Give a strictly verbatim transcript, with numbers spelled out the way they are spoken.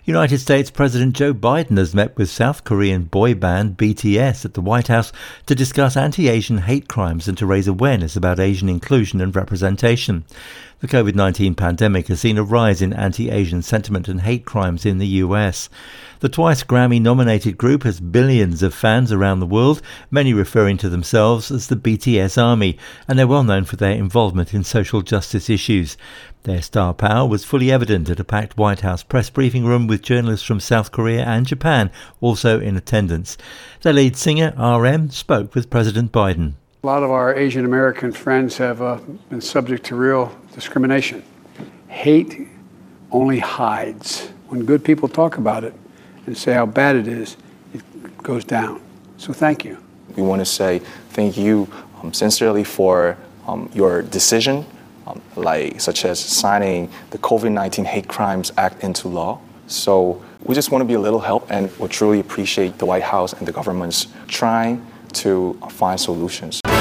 United States President Joe Biden has met with South Korean boy band B T S at the White House to discuss anti-Asian hate crimes and to raise awareness about Asian inclusion and representation. The COVID nineteen pandemic has seen a rise in anti-Asian sentiment and hate crimes in the U S. The twice Grammy-nominated group has billions of fans around the world, many referring to themselves as the B T S Army, and they're well known for their involvement in social justice issues. Their star power was fully evident at a packed White House press briefing room with journalists from South Korea and Japan also in attendance. Their lead singer, R M, spoke with President Biden. A lot of our Asian American friends have uh, been subject to real discrimination. Hate only hides. When good people talk about it and say how bad it is, it goes down. So thank you. We want to say thank you um, sincerely for um, your decision, um, like such as signing the COVID nineteen Hate Crimes Act into law. So we just want to be a little help, and we truly appreciate the White House and the government's trying to find solutions.